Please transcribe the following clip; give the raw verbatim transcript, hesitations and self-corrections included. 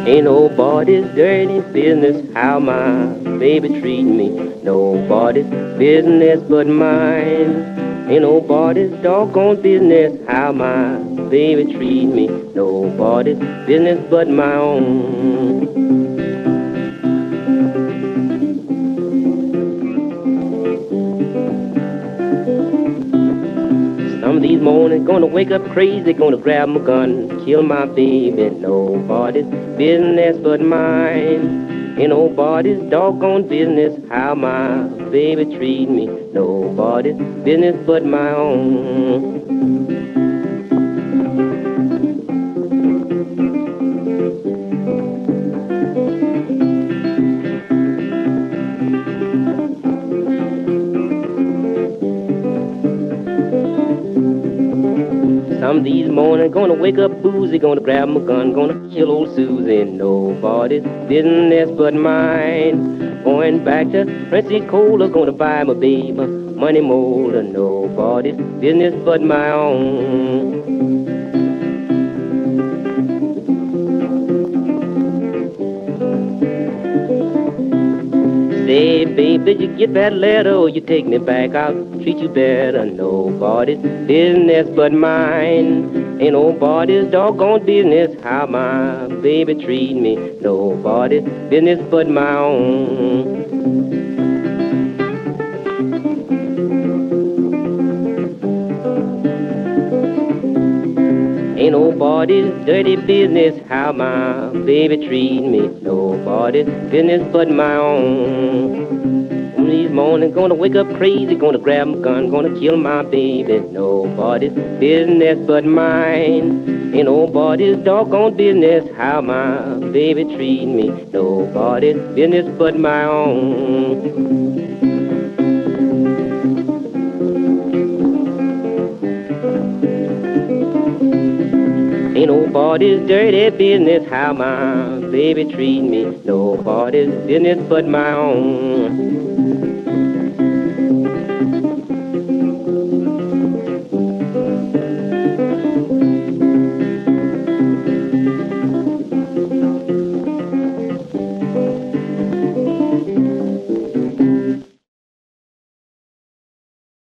Ain't nobody's dirty business how my baby treat me. Nobody's business but mine. Ain't nobody's doggone business how my baby treat me. Nobody's business but my own. Some of these mornings gonna wake up crazy, gonna grab my gun, kill my baby. Nobody's business but mine. Ain't nobody's doggone business how my baby treat me. Nobody's business but my own. Some of these mornings gonna wake up boozy, gonna grab my gun, gonna kill old Susie. Nobody's business but mine. Going back to Pensacola, gonna buy my baby money motor. Nobody's business but my own. Say, baby, did you get that letter or you take me back? I'll treat you better. Nobody's business but mine. Ain't nobody's doggone business how my baby treat me. Nobody's business but my own. Ain't nobody's dirty business how my baby treat me. Nobody's business but my own. These mornings gonna wake up crazy, gonna grab my gun, gonna kill my baby. Nobody's business but mine. Ain't nobody's doggone business how my baby treat me. Nobody's business but my own. Ain't nobody's dirty business how my baby treat me. Nobody's business but my own.